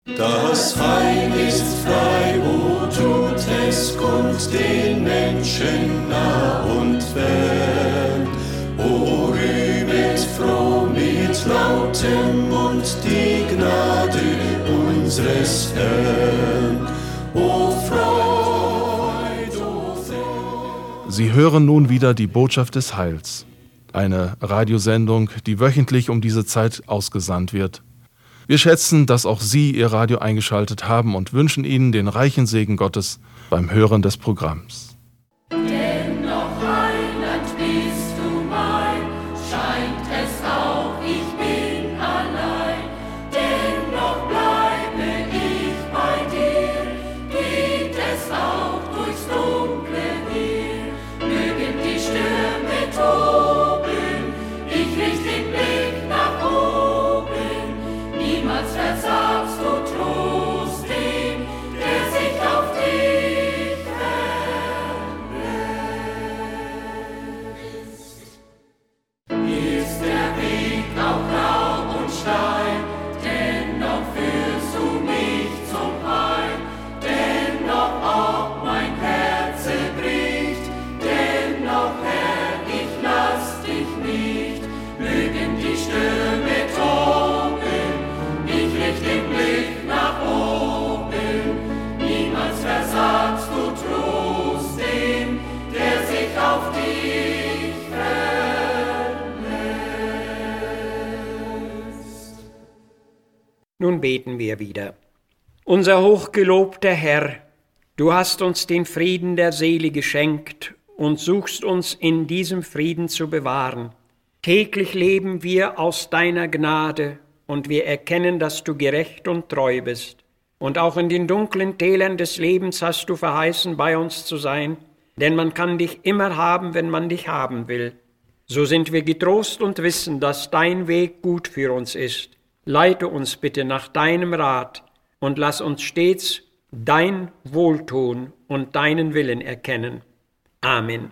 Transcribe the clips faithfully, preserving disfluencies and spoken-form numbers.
Das Heil ist frei, o tut es kund den Menschen nah und fern. O rühmet froh mit lautem Mund die Gnade unseres Herrn. O Freud, o Freud. Sie hören nun wieder die Botschaft des Heils. Eine Radiosendung, die wöchentlich um diese Zeit ausgesandt wird. Wir schätzen, dass auch Sie Ihr Radio eingeschaltet haben und wünschen Ihnen den reichen Segen Gottes beim Hören des Programms. Denn noch Heiland bist du mein, scheint es auch, ich bin allein. Dennoch bleibe ich bei dir, geht es auch durchs dunkle Meer. Mögen die Stürme toben, ich richt den Blick nach oben. Niemals versagst du Trost dem, der sich auf dich verlässt. Ist der Weg auch rau und steil, dennoch führst du mich zum Heil. Dennoch, ob mein Herz bricht, dennoch, Herr, ich lass dich nicht. Mögen die Stürme toben, ich richt den Blick nach oben. Niemals versagst du Trost dem, der sich auf dich verlässt. Nun beten wir wieder. Unser hochgelobter Herr, du hast uns den Frieden der Seele geschenkt und suchst uns in diesem Frieden zu bewahren. Täglich leben wir aus deiner Gnade und wir erkennen, dass du gerecht und treu bist. Und auch in den dunklen Tälern des Lebens hast du verheißen, bei uns zu sein, denn man kann dich immer haben, wenn man dich haben will. So sind wir getrost und wissen, dass dein Weg gut für uns ist. Leite uns bitte nach deinem Rat und lass uns stets dein Wohltun und deinen Willen erkennen. Amen.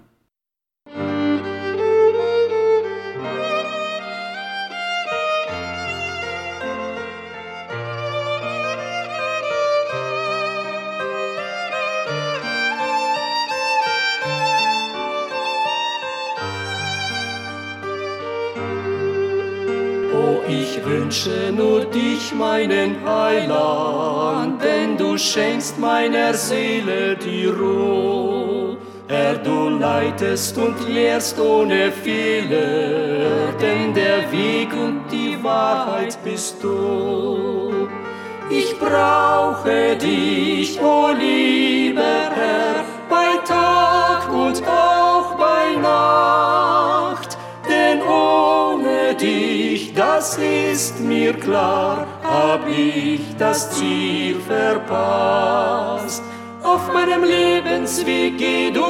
Ich wünsche nur dich, meinen Heiland, denn du schenkst meiner Seele die Ruhe. Herr, du leitest und lehrst ohne Fehler, denn der Weg und die Wahrheit bist du. Ich brauche dich, o lieber Herr, bei Tag und auch bei Nacht, denn ohne dich, das ist mir klar, hab ich das Ziel verpasst. Auf meinem Lebensweg geh du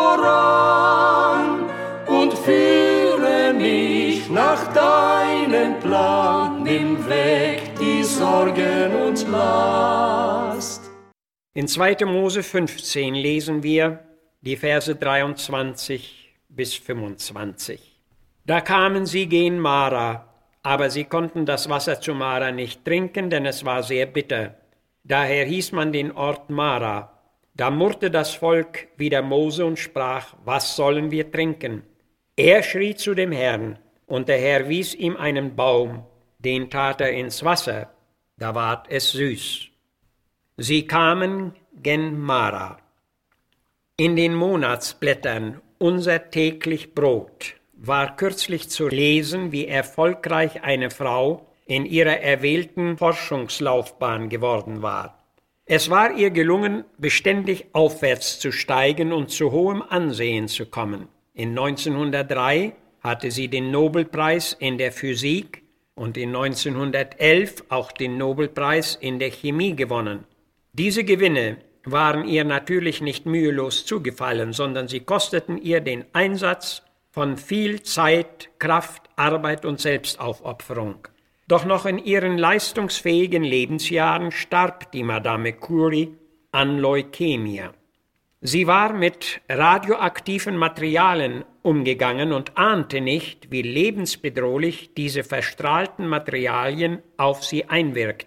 voran und führe mich nach deinem Plan. Nimm weg die Sorgen und Last. In zweiter Mose fünfzehn lesen wir die Verse dreiundzwanzig bis fünfundzwanzig. Da kamen sie gen Mara, aber sie konnten das Wasser zu Mara nicht trinken, denn es war sehr bitter. Daher hieß man den Ort Mara. Da murrte das Volk wider Mose und sprach, was sollen wir trinken? Er schrie zu dem Herrn, und der Herr wies ihm einen Baum, den tat er ins Wasser, da ward es süß. Sie kamen gen Mara. In den Monatsblättern Unser täglich Brot war kürzlich zu lesen, wie erfolgreich eine Frau in ihrer erwählten Forschungslaufbahn geworden war. Es war ihr gelungen, beständig aufwärts zu steigen und zu hohem Ansehen zu kommen. In neunzehnhundertdrei hatte sie den Nobelpreis in der Physik und in neunzehnhundertelf auch den Nobelpreis in der Chemie gewonnen. Diese Gewinne waren ihr natürlich nicht mühelos zugefallen, sondern sie kosteten ihr den Einsatz von viel Zeit, Kraft, Arbeit und Selbstaufopferung. Doch noch in ihren leistungsfähigen Lebensjahren starb die Madame Curie an Leukämie. Sie war mit radioaktiven Materialien umgegangen und ahnte nicht, wie lebensbedrohlich diese verstrahlten Materialien auf sie einwirkten.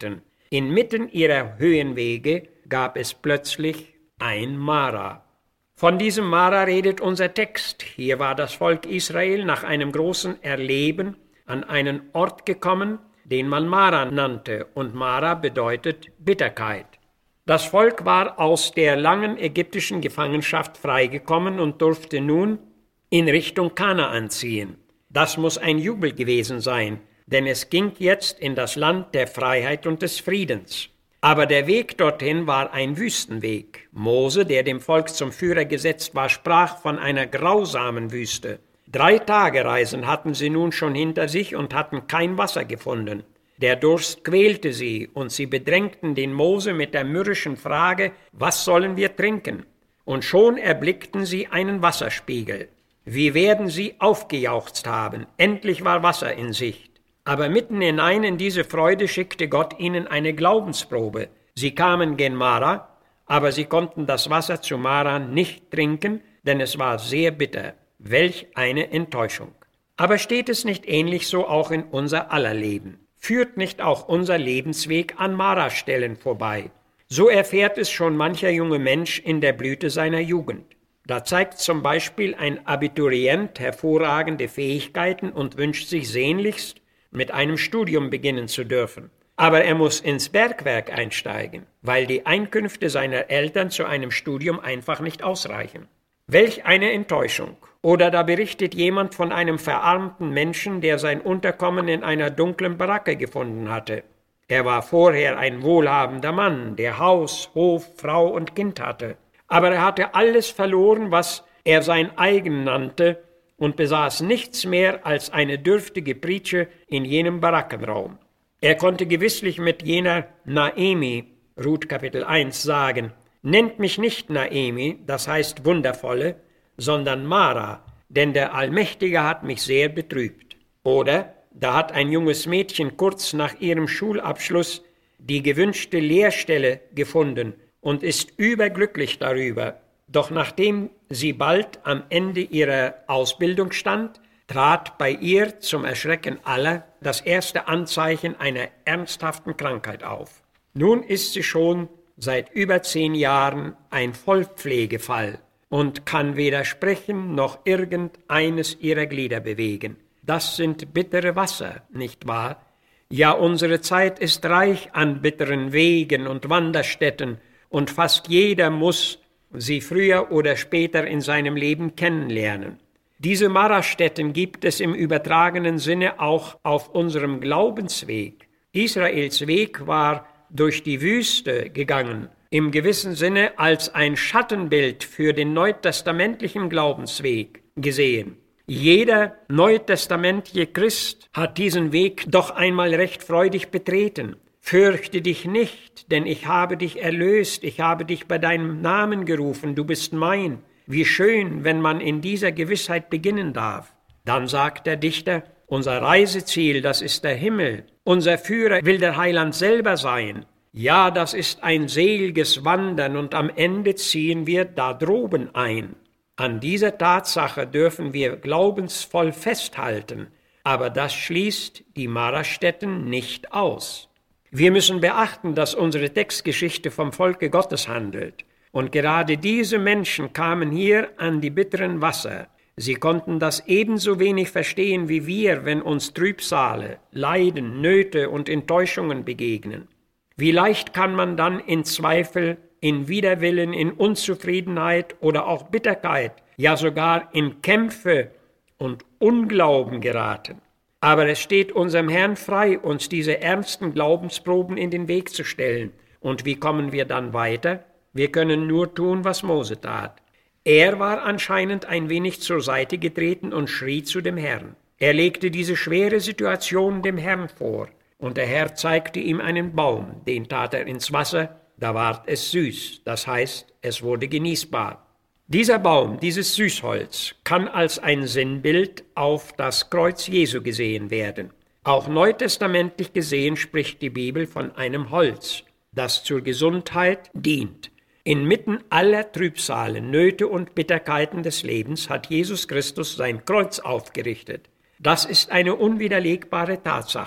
Inmitten ihrer Höhenwege gab es plötzlich ein Mara. Von diesem Mara redet unser Text. Hier war das Volk Israel nach einem großen Erleben an einen Ort gekommen, den man Mara nannte, und Mara bedeutet Bitterkeit. Das Volk war aus der langen ägyptischen Gefangenschaft freigekommen und durfte nun in Richtung Kanaan ziehen. Das muss ein Jubel gewesen sein, denn es ging jetzt in das Land der Freiheit und des Friedens. Aber der Weg dorthin war ein Wüstenweg. Mose, der dem Volk zum Führer gesetzt war, sprach von einer grausamen Wüste. Drei Tagereisen hatten sie nun schon hinter sich und hatten kein Wasser gefunden. Der Durst quälte sie, und sie bedrängten den Mose mit der mürrischen Frage, was sollen wir trinken? Und schon erblickten sie einen Wasserspiegel. Wie werden sie aufgejauchzt haben, endlich war Wasser in Sicht. Aber mitten hinein in diese Freude schickte Gott ihnen eine Glaubensprobe. Sie kamen gen Mara, aber sie konnten das Wasser zu Mara nicht trinken, denn es war sehr bitter. Welch eine Enttäuschung. Aber steht es nicht ähnlich so auch in unser aller Leben? Führt nicht auch unser Lebensweg an Mara-Stellen vorbei? So erfährt es schon mancher junge Mensch in der Blüte seiner Jugend. Da zeigt zum Beispiel ein Abiturient hervorragende Fähigkeiten und wünscht sich sehnlichst, mit einem Studium beginnen zu dürfen. Aber er muss ins Bergwerk einsteigen, weil die Einkünfte seiner Eltern zu einem Studium einfach nicht ausreichen. Welch eine Enttäuschung! Oder da berichtet jemand von einem verarmten Menschen, der sein Unterkommen in einer dunklen Baracke gefunden hatte. Er war vorher ein wohlhabender Mann, der Haus, Hof, Frau und Kind hatte. Aber er hatte alles verloren, was er sein eigen nannte, und besaß nichts mehr als eine dürftige Pritsche in jenem Barackenraum. Er konnte gewisslich mit jener Naemi, Ruth Kapitel eins, sagen, nennt mich nicht Naemi, das heißt Wundervolle, sondern Mara, denn der Allmächtige hat mich sehr betrübt. Oder, da hat ein junges Mädchen kurz nach ihrem Schulabschluss die gewünschte Lehrstelle gefunden und ist überglücklich darüber. Doch nachdem sie bald am Ende ihrer Ausbildung stand, trat bei ihr zum Erschrecken aller das erste Anzeichen einer ernsthaften Krankheit auf. Nun ist sie schon seit über zehn Jahren ein Vollpflegefall und kann weder sprechen noch irgendeines ihrer Glieder bewegen. Das sind bittere Wasser, nicht wahr? Ja, unsere Zeit ist reich an bitteren Wegen und Wanderstätten, und fast jeder muss sie früher oder später in seinem Leben kennenlernen. Diese Mara-Stätten gibt es im übertragenen Sinne auch auf unserem Glaubensweg. Israels Weg war durch die Wüste gegangen, im gewissen Sinne als ein Schattenbild für den neutestamentlichen Glaubensweg gesehen. Jeder neutestamentliche Christ hat diesen Weg doch einmal recht freudig betreten. Fürchte dich nicht, denn ich habe dich erlöst, ich habe dich bei deinem Namen gerufen, du bist mein. Wie schön, wenn man in dieser Gewissheit beginnen darf. Dann sagt der Dichter, unser Reiseziel, das ist der Himmel. Unser Führer will der Heiland selber sein. Ja, das ist ein seliges Wandern und am Ende ziehen wir da droben ein. An dieser Tatsache dürfen wir glaubensvoll festhalten, aber das schließt die Mara-Stätten nicht aus. Wir müssen beachten, dass unsere Textgeschichte vom Volke Gottes handelt. Und gerade diese Menschen kamen hier an die bitteren Wasser. Sie konnten das ebenso wenig verstehen wie wir, wenn uns Trübsale, Leiden, Nöte und Enttäuschungen begegnen. Wie leicht kann man dann in Zweifel, in Widerwillen, in Unzufriedenheit oder auch Bitterkeit, ja sogar in Kämpfe und Unglauben geraten. Aber es steht unserem Herrn frei, uns diese ernsten Glaubensproben in den Weg zu stellen. Und wie kommen wir dann weiter? Wir können nur tun, was Mose tat. Er war anscheinend ein wenig zur Seite getreten und schrie zu dem Herrn. Er legte diese schwere Situation dem Herrn vor. Und der Herr zeigte ihm einen Baum, den tat er ins Wasser, da ward es süß, das heißt, es wurde genießbar. Dieser Baum, dieses Süßholz, kann als ein Sinnbild auf das Kreuz Jesu gesehen werden. Auch neutestamentlich gesehen spricht die Bibel von einem Holz, das zur Gesundheit dient. Inmitten aller Trübsale, Nöte und Bitterkeiten des Lebens hat Jesus Christus sein Kreuz aufgerichtet. Das ist eine unwiderlegbare Tatsache.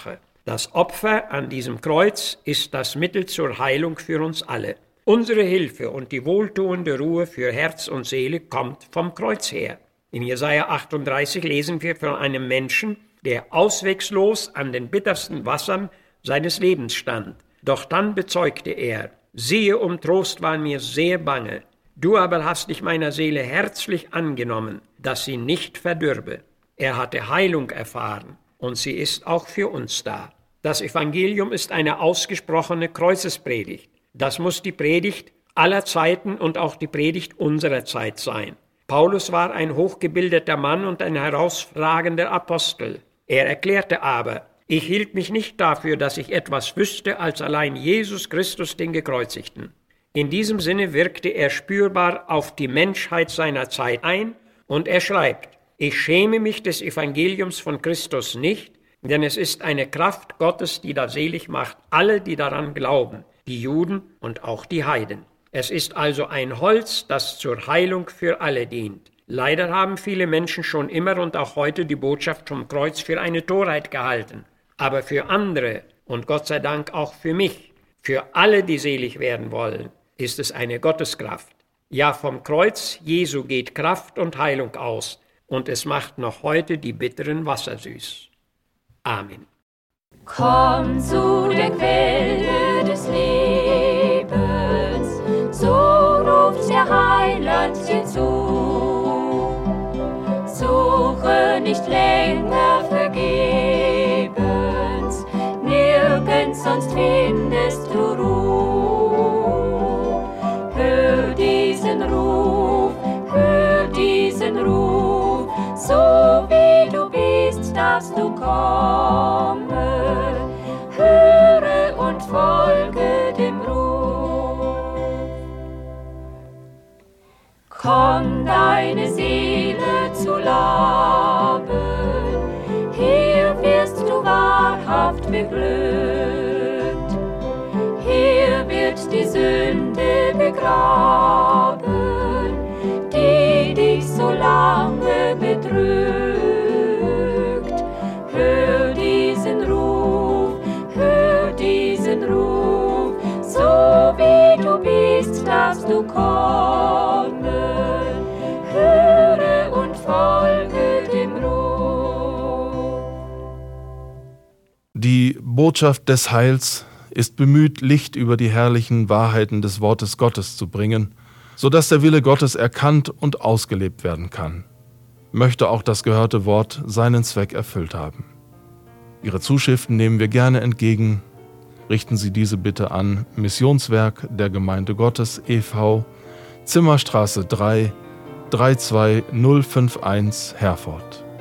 Das Opfer an diesem Kreuz ist das Mittel zur Heilung für uns alle. Unsere Hilfe und die wohltuende Ruhe für Herz und Seele kommt vom Kreuz her. In Jesaja achtunddreißig lesen wir von einem Menschen, der auswegslos an den bittersten Wassern seines Lebens stand. Doch dann bezeugte er: Siehe, um Trost war mir sehr bange. Du aber hast dich meiner Seele herzlich angenommen, dass sie nicht verdürbe. Er hatte Heilung erfahren, und sie ist auch für uns da. Das Evangelium ist eine ausgesprochene Kreuzespredigt. Das muss die Predigt aller Zeiten und auch die Predigt unserer Zeit sein. Paulus war ein hochgebildeter Mann und ein herausragender Apostel. Er erklärte aber: Ich hielt mich nicht dafür, dass ich etwas wüsste, als allein Jesus Christus, den Gekreuzigten. In diesem Sinne wirkte er spürbar auf die Menschheit seiner Zeit ein, und er schreibt: Ich schäme mich des Evangeliums von Christus nicht, denn es ist eine Kraft Gottes, die da selig macht alle, die daran glauben, die Juden und auch die Heiden. Es ist also ein Holz, das zur Heilung für alle dient. Leider haben viele Menschen schon immer und auch heute die Botschaft vom Kreuz für eine Torheit gehalten. Aber für andere, und Gott sei Dank auch für mich, für alle, die selig werden wollen, ist es eine Gotteskraft. Ja, vom Kreuz Jesu geht Kraft und Heilung aus, und es macht noch heute die bitteren Wasser süß. Amen. Komm zu der Quelle des Lebens, so ruft der Heiland dir zu. Suche nicht länger vergebens, nirgends sonst findest du Ruhe. Hör diesen Ruf, hör diesen Ruf, so wie du bist, darfst du kommen. Höre und folge dem Ruf. Komm, deine Seele zu laben, hier wirst du wahrhaft beglückt. Hier wird die Sünde begraben, die dich so lange bedrückt. Hör diesen Ruf, hör diesen Ruf, so wie du bist, darfst du kommen. Höre und folge dem Ruf. Die Botschaft des Heils ist bemüht, Licht über die herrlichen Wahrheiten des Wortes Gottes zu bringen, sodass der Wille Gottes erkannt und ausgelebt werden kann. Möchte auch das gehörte Wort seinen Zweck erfüllt haben. Ihre Zuschriften nehmen wir gerne entgegen. Richten Sie diese bitte an Missionswerk der Gemeinde Gottes e V, Zimmerstraße drei, drei zwei null fünf eins, Herford.